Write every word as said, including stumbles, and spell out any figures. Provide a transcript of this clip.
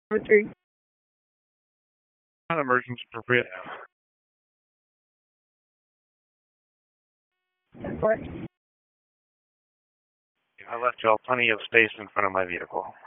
Number three. Not emergency appropriate. Four. I left y'all plenty of space in front of my vehicle.